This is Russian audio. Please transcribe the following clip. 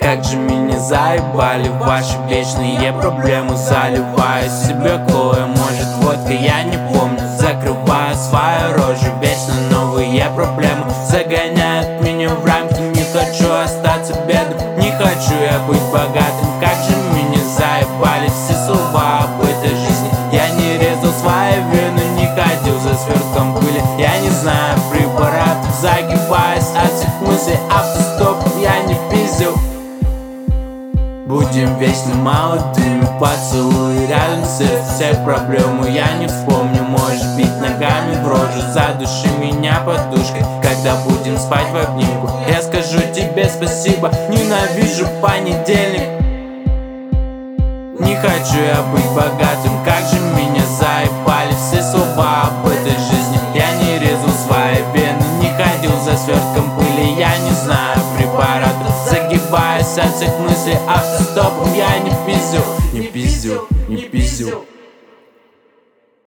Как же меня заебали ваши вечные проблемы. Заливаю себе колой, может водка, я не помню. Закрываю свою рожу, вечно новые проблемы загоняют меня в рамки. Не хочу остаться бедным, не хочу я быть богатым. Как же меня заебали все слова об этой жизни. Я не резал свои вены, не ходил за свертком пыли. Я не знаю препаратов, загибаюсь от всех мыслей. Автостоп я не пиздил. Будем вечно молодыми, поцелуй рядом с всех проблем я не вспомню. Можешь бить ногами в рожу, задуши меня подушкой. Когда будем спать в обнимку, я скажу тебе спасибо. Ненавижу понедельник. Не хочу я быть богатым, как же меня заебали все слова об этой жизни. Я не резал свои вены, не ходил за свертком пыли. Я не знаю препаратов, загибаюсь от всех мыслей. Автостопом я не пиздил, не пиздил, не пиздил.